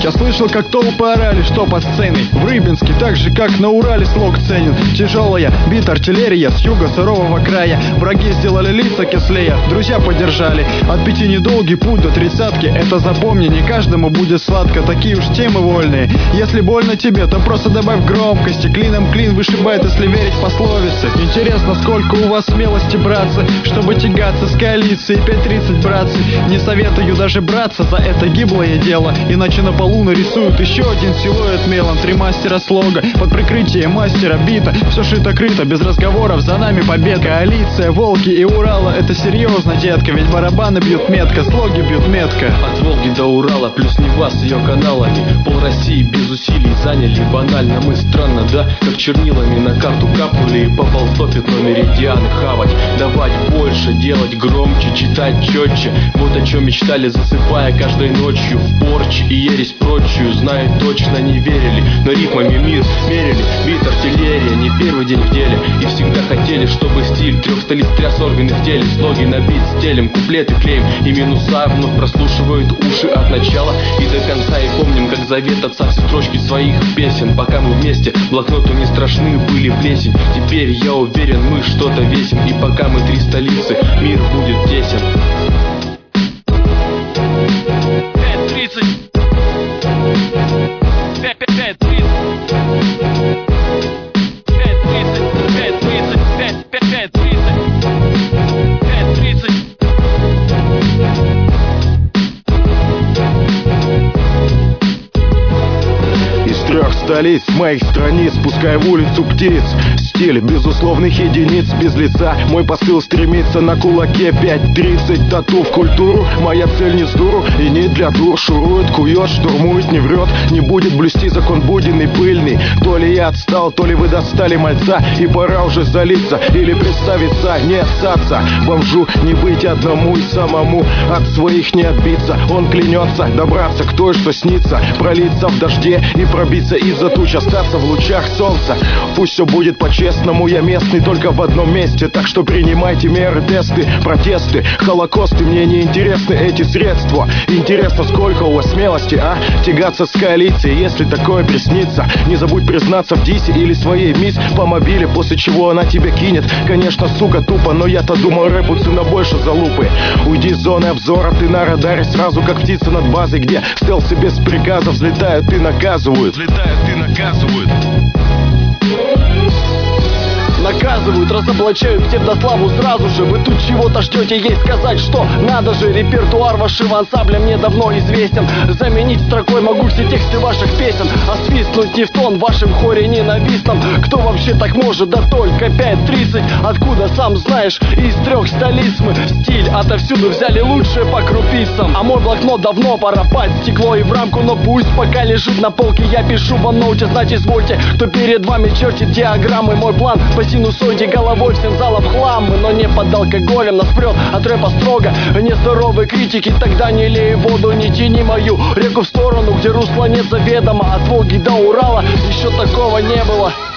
Я слышал, как толпы орали, что под сценой в Рыбинске, так же как на Урале, слог ценен. Тяжелая бит артиллерия с юга сурового края. Враги сделали лица кислее, друзья поддержали. От 5 недолгий путь до 30-ки. Это запомни, не каждому будет сладко. Такие уж темы вольные. Если больно тебе, то просто добавь громкости. Клином клин вышибает, если верить пословице. Интересно, сколько у вас смелости, братцы, чтобы тягаться с коалицией. 5:30, братцы, не советую даже браться за это гиблое дело, иначе на полу нарисуют еще один силуэт мелом. 3 мастера слога под прикрытием мастера бита. Все шито-крыто, без разговоров, за нами победа. Коалиция, Волги и Урала, это серьезно, детка, ведь барабаны бьют метко, слоги бьют метко. От Волги до Урала, плюс Нева с ее каналами. Пол России без усилий заняли банально. Мы странно, да, как чернилами на карту капнули. И поползло пятно меридианы хавать. Давать больше, делать громче, читать четче. Вот о чем мечтали, засыпая каждой ночью. В порче и ересь прочую, знаю, точно не верили, но рифмами мир мерили. Бит артиллерия, не первый день в деле. И всегда хотели, чтобы стиль 3 столиц тряс органы в теле. Слоги на бит стелем, куплеты клеим. И минуса вновь прослушивают уши от начала и до конца. И помним, как завет отца все строчки своих песен. Пока мы вместе, блокноту не страшны были плесень. Теперь я уверен, мы что-то весим. И пока мы 3 столицы, мир будет тесен. 5:30. 5:30. 5:30. 5:30. 5:30. Из 3 столиц моих страниц, пускай в улицу птиц. Стиль безусловных единиц, без лица. Мой посыл стремится на кулаке. 5:30, тату в культуру. Моя цель не с дуру и не для дур. Шурует, кует, штурмует, не врет. Не будет блюсти закон буден и пыльный. То ли я отстал, то ли вы достали мальца. И пора уже залиться или представиться. Не отцаться, бомжу не быть одному и самому. От своих не отбиться. Он клянется добраться к той, что снится. Пролиться в дожде и пробиться из-за туч. Остаться в лучах солнца. Пусть все будет по-честному. Я местный только в одном месте. Так что принимайте меры, тесты, протесты, холокосты. Мне не интересны эти средства. Интересно, сколько у вас смелости, а? Тягаться с коалицией, если такое приснится. Не забудь признаться в дисе или своей мисс по мобиле, после чего она тебя кинет. Конечно, сука, тупо, но я-то думал, рэпу цена больше залупы. Уйди с зоны обзора, ты на радаре. Сразу как птица над базой, где стелсы без приказа взлетают и наказывают. Наказывают, разоблачают псевдославу сразу же. Вы тут чего-то ждете, ей сказать, что надо же. Репертуар вашего ансамбля мне давно известен. Заменить строкой могу все тексты ваших песен. А свистнуть не в тон в вашем хоре ненавистном. Кто вообще так может? Да только 5:30. Откуда, сам знаешь, из 3 столиц мы стиль отовсюду взяли лучшее по крупицам. А мой блокнот давно пора под стекло и в рамку. Но пусть пока лежит на полке, я пишу в ноуте. Знать извольте, кто перед вами чертит диаграммы. Мой план по синусоиде головой всем залом хлам. Но не под алкоголем, нас прет от рэпа строго. Нездоровой критики, тогда не лей воду, не тяни мою реку в сторону, где русла нет заведомо. От Волги до Урала еще такого не было.